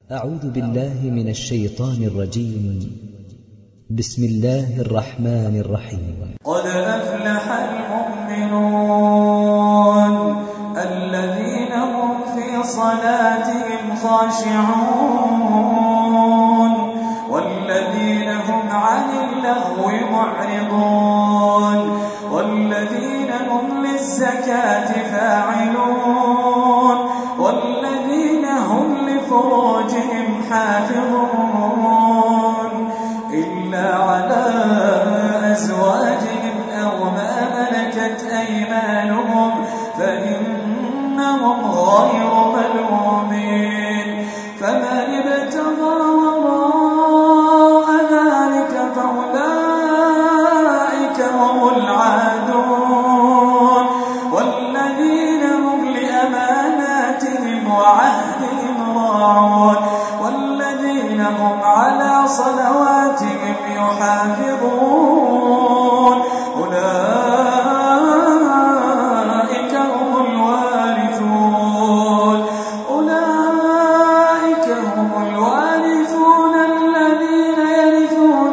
أعوذ بالله من الشيطان الرجيم. بسم الله الرحمن الرحيم. قد أفلح المؤمنون الذين هم في صلاتهم خاشعون والذين هم عن اللغو معرضون والذين هم للزكاة فاعلون والذين هم لفروجهم حافظون إلا على أزواجهم أو ما ملكت أيمانهم فإنهم غير ملومين فمن ابتغى وراء ذلك فأولئك هم العادون والذين هم لأماناتهم وعهدهم راعون والذين هم على صلواتهم يحافظون أولئك هم الوارثون الذين يرثون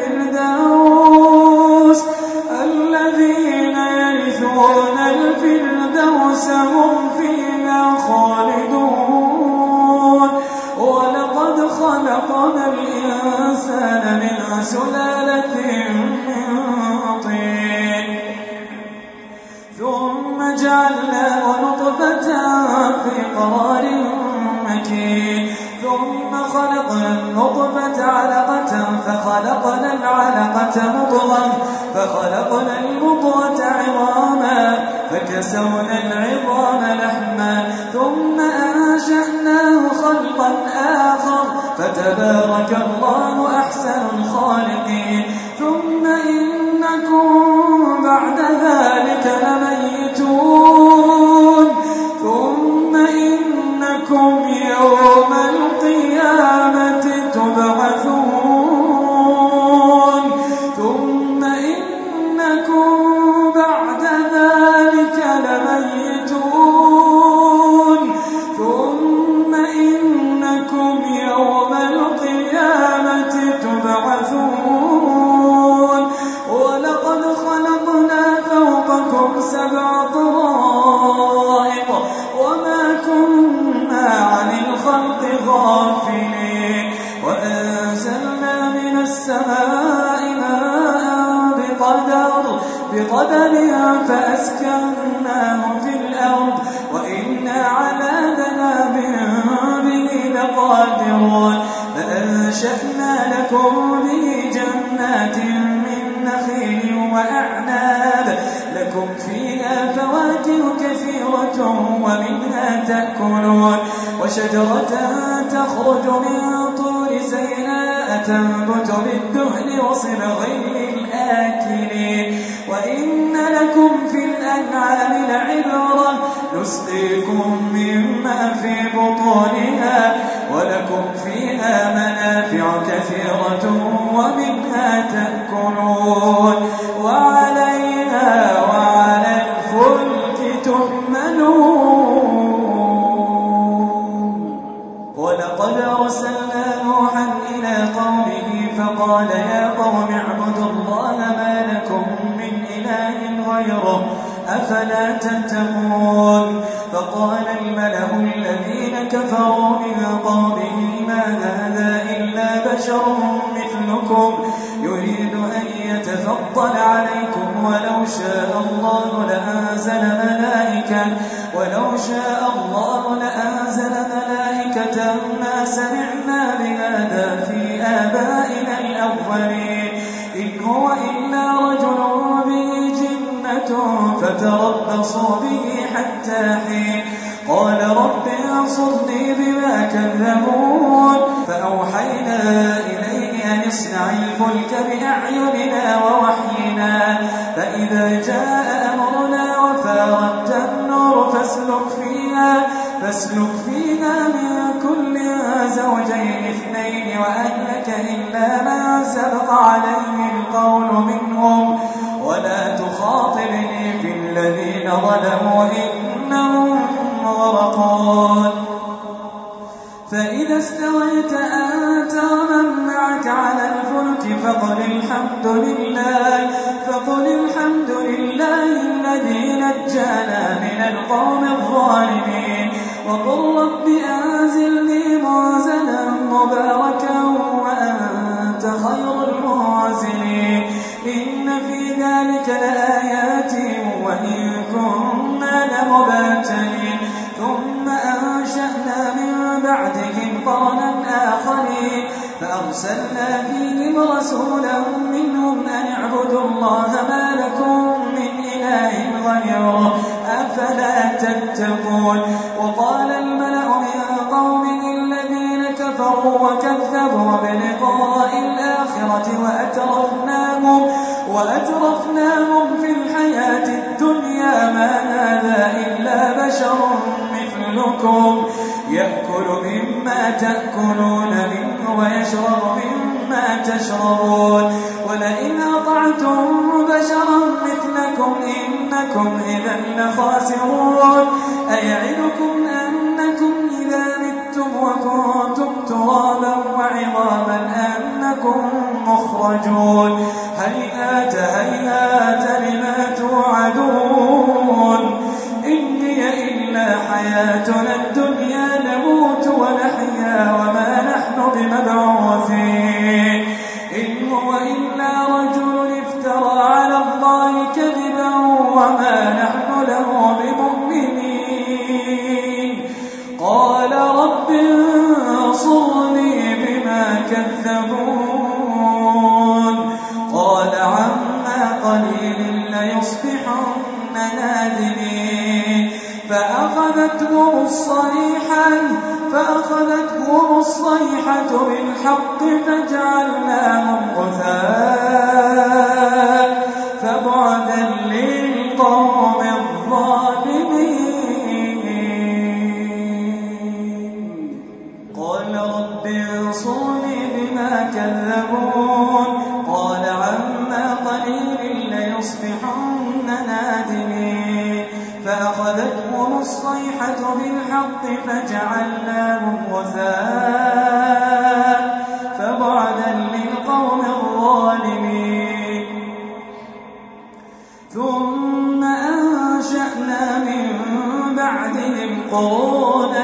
الفردوس هم فيها خالدون ولقد خلقنا الإنسان من سلالة من طين ثم جعلناه نطفة في قرار مكين ثم خلقنا النطفة علقة فخلقنا العلقة مضغة فخلقنا المضغة عظاما فكسونا العظام لحما ثم أنشأناه خلقا آخر فتبارك الله أحسن الخالقين ثم إنكم بعد ذلك لميتون ثم إنكم يوم القيامة تبعثون ثم إنكم بعد ذلك لميتون ثم إنكم يوم القيامة تبعثون ولقد خلقنا فوقكم 7 طرائق وما كنا عن الخلق غافلين وأنزلنا من السماء ماء بقدر فأسكناه في الأرض وإنا على ذهاب به لقادرون فأنشأنا لكم به جنات من نخيل وأعناب لكم فيها فواكه كثيرة ومنها تأكلون وشجرة تخرج من طور سيناء تنبت بالدهن وصبغ للآكلين وإن لكم في الأنعام لعبرة نسقيكم مما في بطونها ولكم فيها منافع كثيرة ومنها تأكلون وعليها وعلى الفلك تحملون ولقد أرسلنا نوحا إلى قومه فقال يا قوم اعبدوا الله ما لكم من إله غيره أفلا تتقون فقال الملأ الذين كفروا من قومه ما هذا إلا بشر مثلكم يريد أن يتفضل عليكم ولو شاء الله لأنزل ملائكة ما سمعنا بهذا في آبائنا الأولين إن هو إلا رجل به جنة فتربصوا به حتى حين قال رب انصرني بما كذبون فأوحينا إليه أن اصنع الفلك بأعيننا ووحينا فإذا جاء أمرنا وفارت النور فاسلك فيها من كل زوجين 2 وأهلك إلا من سبق عليه القول منهم ولا تخاطبني في الذين ظلموا إنهم مغرقون فإذا فإذا استويت أنت ومن معك على الفلك فقل الحمد لله الذي نجانا من القوم الظالمين وقل رب أنزلني منزلا مباركا وأنت خير المنزلين إن في ذلك لآيات وإن كنا لمبتلين ثم أنشأنا من بعدهم قرنا آخرين فأرسلنا فيهم رسولا منهم أن اعبدوا الله ما لكم من إله غيره أفلا تتقون وقال الملأ من قومه الذين كفروا وكذبوا بلقاء الآخرة وأترفناهم في الحياة الدنيا ما هذا إلا بشر مثلكم يأكل مما تأكلون منه ويشرب مما تشربون ولئن أطعتم بشرا مثلكم إنكم إذا لخاسرون أيعدكم أنكم إذا متم وكنتم ترابا وعظاما أنكم مخرجون هيهات لما توعدون إن هي إلا حياتنا الدنيا نموت ونحيا وما نحن بمبعوثين إن هو إلا رجل افترى على الله كذبا وما نحن له بمؤمنين قال رب انصرني بما كذبون قال عما قليل ليصبحن نادمين فأخذتهم الصيحة بالحق فجعلناهم غثاء فبعدا للقوم الظالمين قال رب انصرني بما كذبون قال عما قليل ليصبحن نادمين فأخذتهم الصيحة بالحق فجعلناهم غثاء فبعدا للقوم الظالمين ثم أنشأنا من بعدهم قرونا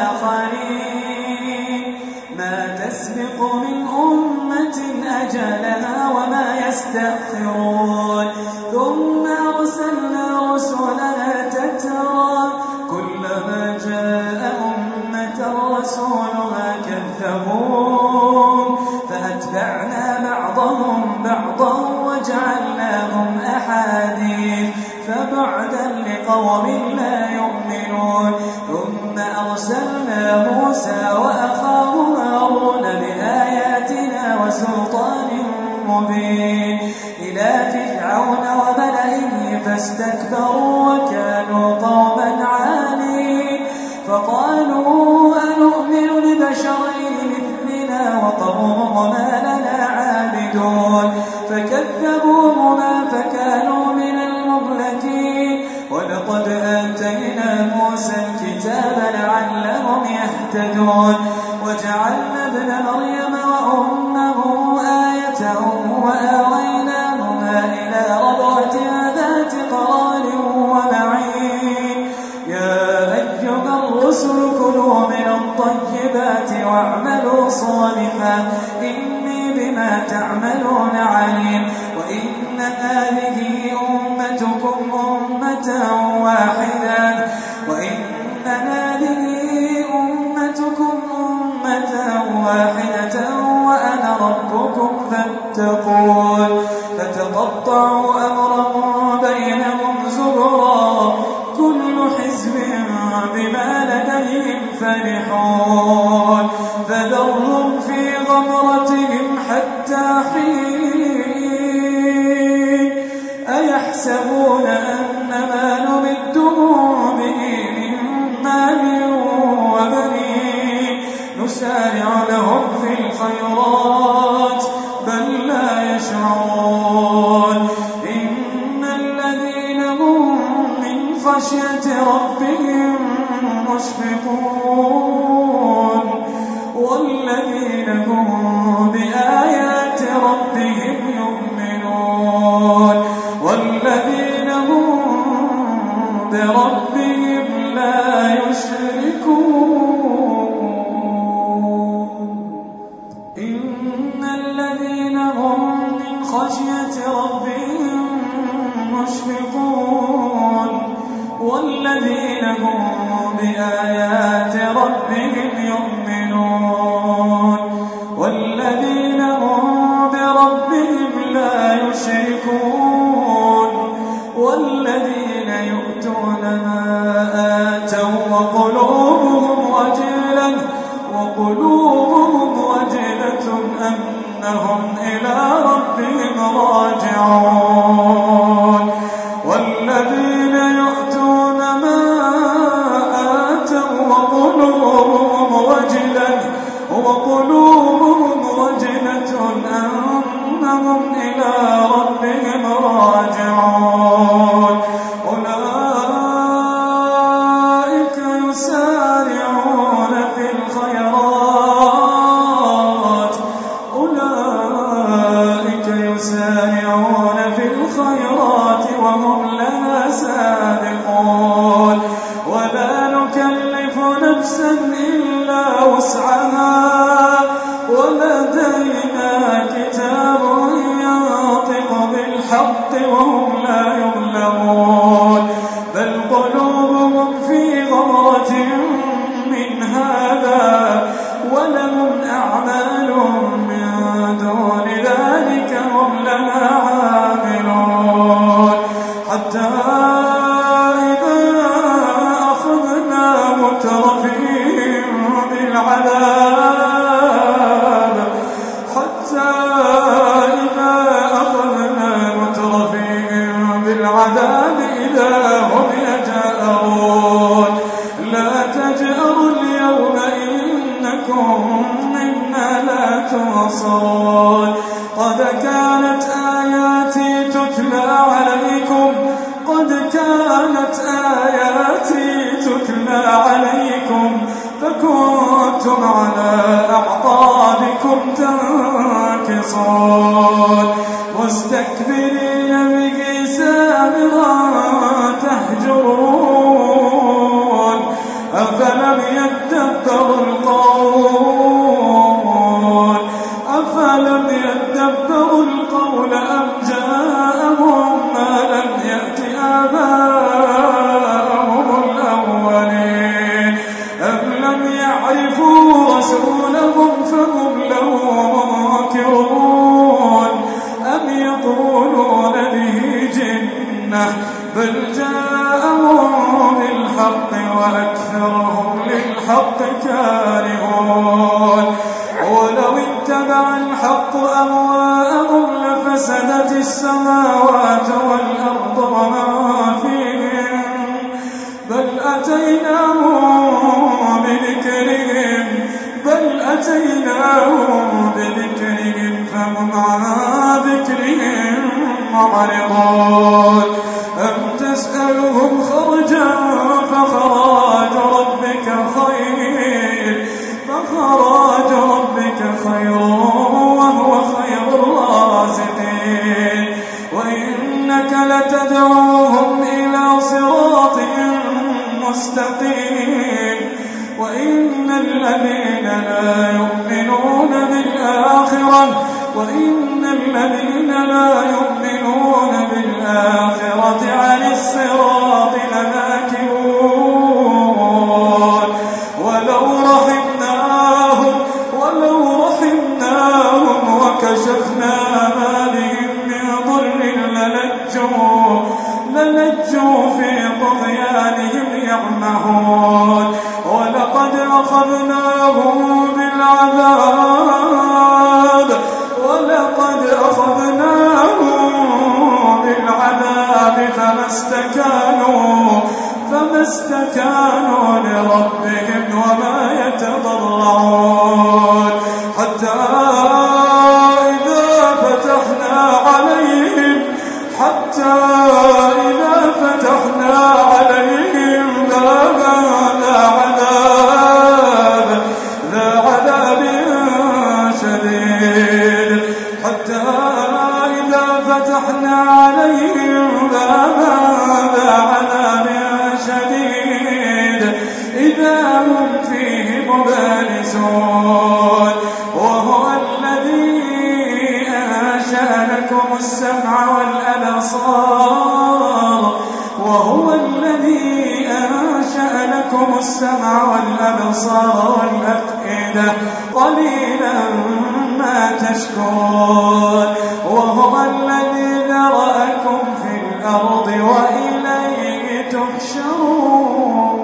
آخرين ما تسبق من أمة أجلها وما يستأخرون ثم أرسلنا رسلنا تترى كلما جاء أمة رسولها كذبون فأتبعنا بعضهم بعضا وجعلناهم أحاديث فبعدا لقوم لا يؤمنون ثم أرسلنا موسى وأخاه هارون بآياتنا وسلطان مبين إلى فرعون وملئه فاستكبروا وكانوا قوما عالين فقالوا أنؤمن لبشرين مثلنا وقومهما لنا عابدون فكذبوهما فكانوا من المهلكين ولقد آتينا موسى الكتاب لعلهم يهتدون وجعلنا ابن مريم وأمه آية وآويناهما إلى ربوة ذات قرار ومعين يا أيها الرسل كلوا من الطيبات واعملوا صالحا إني بما تعملون عليم وإن هذه أمتكم أمة واحدة وأنا ربكم فاتقون فتقطعوا أمرهم بينهم زبرا كل حزب بما لديهم فرحون فذرهم في غمرتهم حتى حين أيحسبون أن ما نمدهم به من مال وبنين نسارع لهم في الخيرات بل لا يشعرون إن الذين هم من خشية ربهم مشفقون والذين هم بآيات ربهم يؤمنون والذين هم بربهم لا يشركون إن الذين هم من خشية ربهم مشفقون والذين هم بآيات ربهم يؤمنون والذين هم بربهم لا يشركون والذين يؤتون ما آتوا وقلوبهم وجلة أنهم إلى ربهم راجعون والذين يؤتون ما آتوا وقلوبهم وجلة أنهم إلى ربهم راجعون أولئك يسارعون في الخيرات وهم لها سابقون ولا نكلف نفسا إلا وسعها ولدينا كتاب ينطق بالحق وهم لا يظلمون بل قلوبهم في غمرة من هذا ولهم أعمال من دون ذلك هم لها عاملون حتى إذا أخذنا مترفيهم بالعذاب إذا هم يجأرون لا تجأروا اليوم إنكم منا لا تنصرون قد كانت آياتي تتلى عليكم فكنتم على أعقابكم تنكصون مستكبرين به سامرا تهجرون أفلم يدبروا القول أم جاءهم ما لم يأت آباءهم الأولين أم لم يعرفوا رسولهم فهم له منكرون أم يقولون به جنة بل جاءهم بالحق وأكثرهم للحق كارهون ولو اتبع الحق أهواءهم لفسدت السماوات والأرض ومن فيهن بل أتيناهم بذكرهم فهم عن ذكرهم معرضون أم تسألهم خرجا فخراج ربك خير وهو خير الرازقين وإنك لتدعوهم إلى صراط مستقيم وإن الذين لا يؤمنون بالآخرة عن الصراط لناكبون ولو رحمناهم وكشفنا ما بهم من ضر للجوا في طغيانهم يعمهون ولقد أخذناهم بالعذاب فما استكانوا لربهم وما يتضرعون حتى إذا فتحنا عليهم بابا ذا عذاب تشكرون وهو الذي أنشأ لكم السمع والأبصار والأفئدة قليلا ما تشكرون وهو الذي ذرأكم في الأرض وإليه تحشرون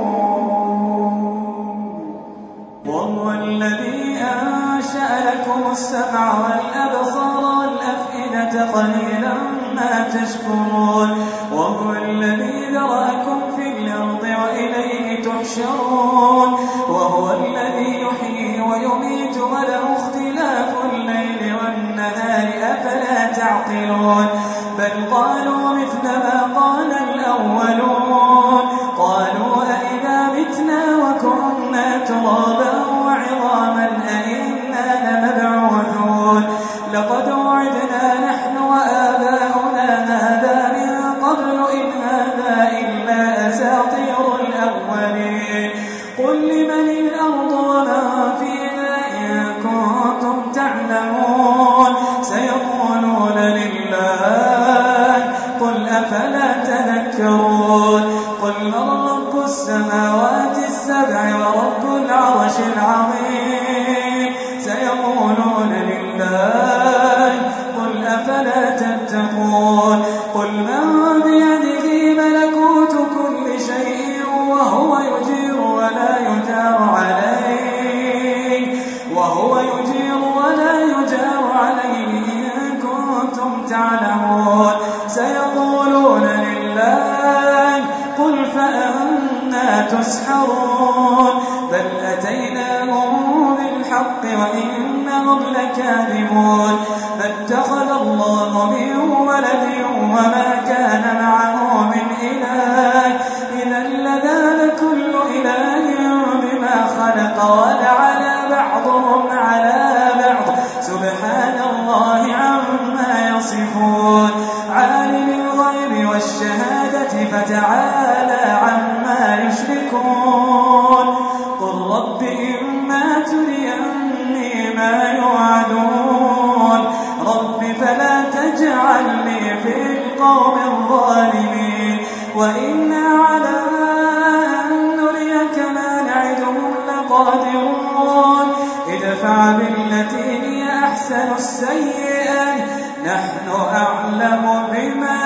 وهو الذي أنشأ لكم السمع والأبصار والأفئدة قليلا ما تشكرون وهو الذي ذرأكم في الأرض وإليه تحشرون وهو الذي يحيي ويميت وله اختلاف الليل والنهار أفلا تعقلون بل قالوا مثل ما قال الأولون قالوا أئذا متنا وكنا ترابا وعظاما أئنا لمبعوثون لقد وعدنا نحن وآباؤنا هذا من قبل إن هذا إلا أساطير الأولين قل لمن الأرض ومن فيها إن كنتم تعلمون سيقولون لله قل أفلا تذكرون قل من رب السماوات السبع ورب العرش العظيم سيقولون لله قل أفلا تتقون قل من بيده ملكوت كل شيء وهو يجير ولا يجار عليه إن كنتم تعلمون سيقولون لله قل فأنا تسحرون بل أتيناهم بالحق وإنهم لكاذبون ما اتخذ الله من ولد وما كان معه من إله إذا لذهب كل إله بما خلق ولعلى بعضهم على بعض سبحان الله عما يصفون عالم الغيب والشهادة فتعالى عما يشركون قل رب إما تريني ما يوعدون رب فلا تجعلني في القوم الظالمين وإنا على أن نريك ما نعدهم لقادرون ادفع بالتي هي أحسن السيئة نحن أعلم بما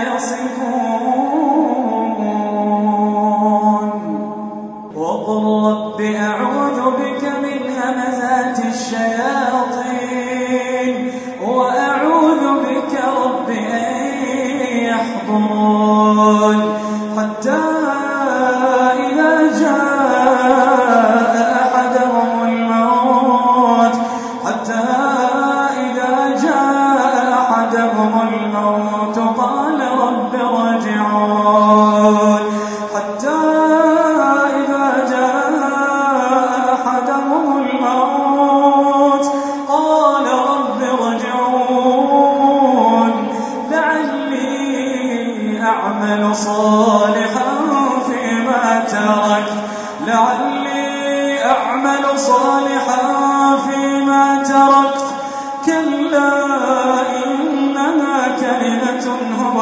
يصفون وقل رب أعوذ بك من همزات الشياطين وأعوذ بك رب أن يحضرون حتى إذا جاء أحدهم الموت قال رب ارجعون حتى إذا جاء أحدهم الموت قال رب ارجعون لعلي أعمل صالحا فيما تركت كلا إنها كلمة هو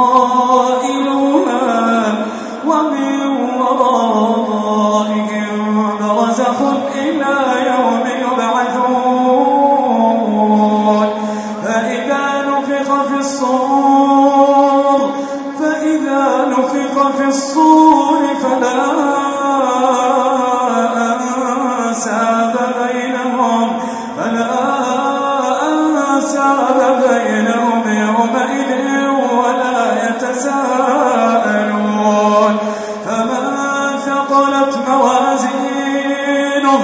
قائلها ومن ورائهم برزخ إلى يوم يبعثون فإذا نفخ في الصور فلا أنساب بينهم يومئذ ولا يتساءلون فمن ثقلت موازينه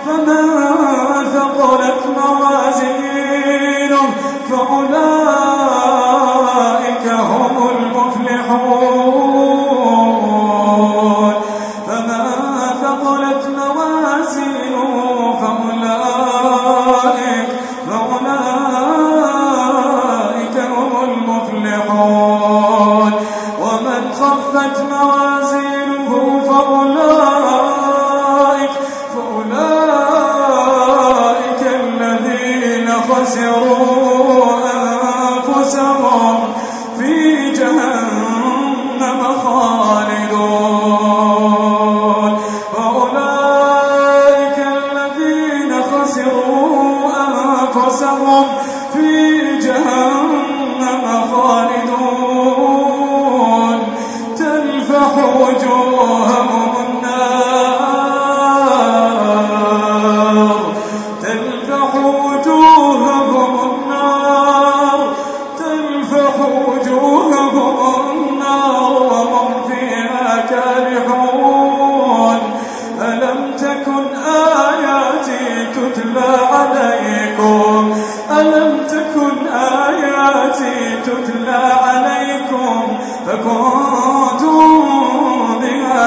فأولئك هم المفلحون فمن ثقلت موازينه فأولئك هم المفلحون خسروا أنفسهم في جهنم خالدون وأولئك الذين خسروا أنفسهم في جهنم خالدون تلفح وجوههم النار تلفح وجوههم النار وهم فيها كارحون ألم تكن آياتي تتلى عليكم فكنتم بها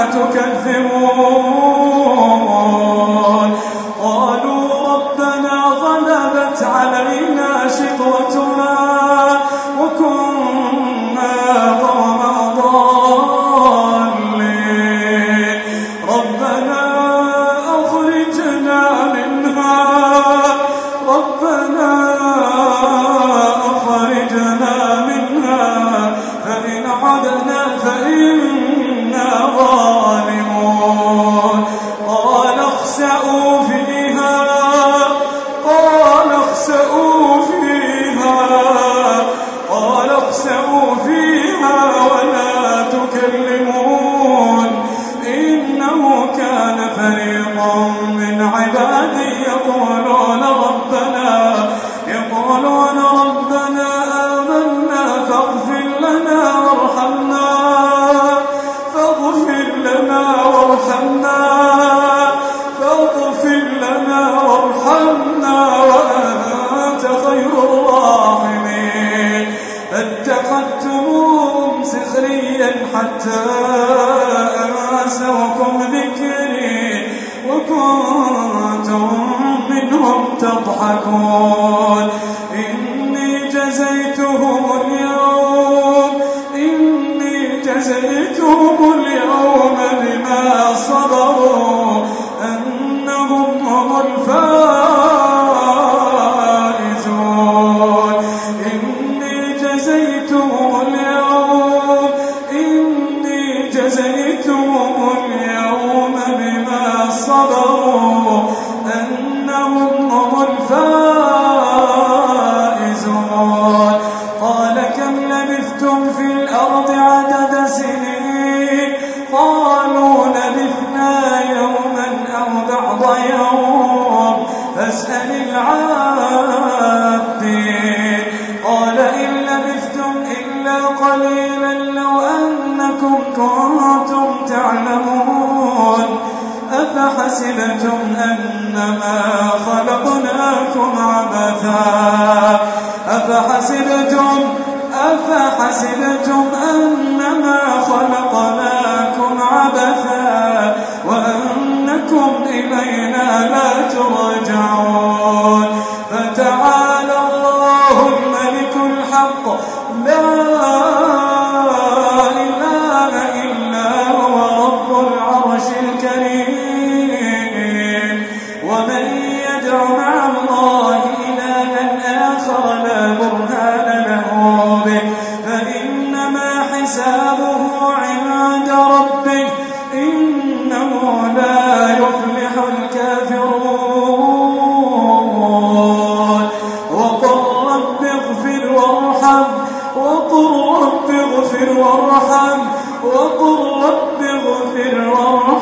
تكذبون قالوا ربنا غلبت علينا شقوتنا وكنا قوما ضالين ربنا أخرجنا منها فإن عدنا فإنا ظالمون قال اخسئوا فيها ولا تكلمون إنه كان فريق من عبادي يقولون ربنا آمنا فاغفر لنا وارحمنا وأنت خير الراحمين فاتخذتموهم سخريا حتى أنسوكم ذكري وكنتم منهم تضحكون إني جزيتهم اليوم بما صبروا أنهم هم الفائزون إني جزيتهم اليوم بما صبروا أنهم هم الفائزون قال كم لبثتم في الأرض عدد سنين قالوا لبثنا يوما أو بعض يوم فاسأل العادين قال إن لبثتم إلا قليلا لو أنكم كنتم تعلمون أفحسبتم أنما خلقناكم عبثا أفحسبتم أنما خلقناكم عبثا وأنكم إلينا لا ترجعون فتعالى الله الملك الحق لا إله إلا هو رب العرش الكريم ومن يدع مع الله إلها آخر لا برهان له به فإنما حسابه عند ربه إنه لا يفلح الكافرون وقل رب اغفر وارحم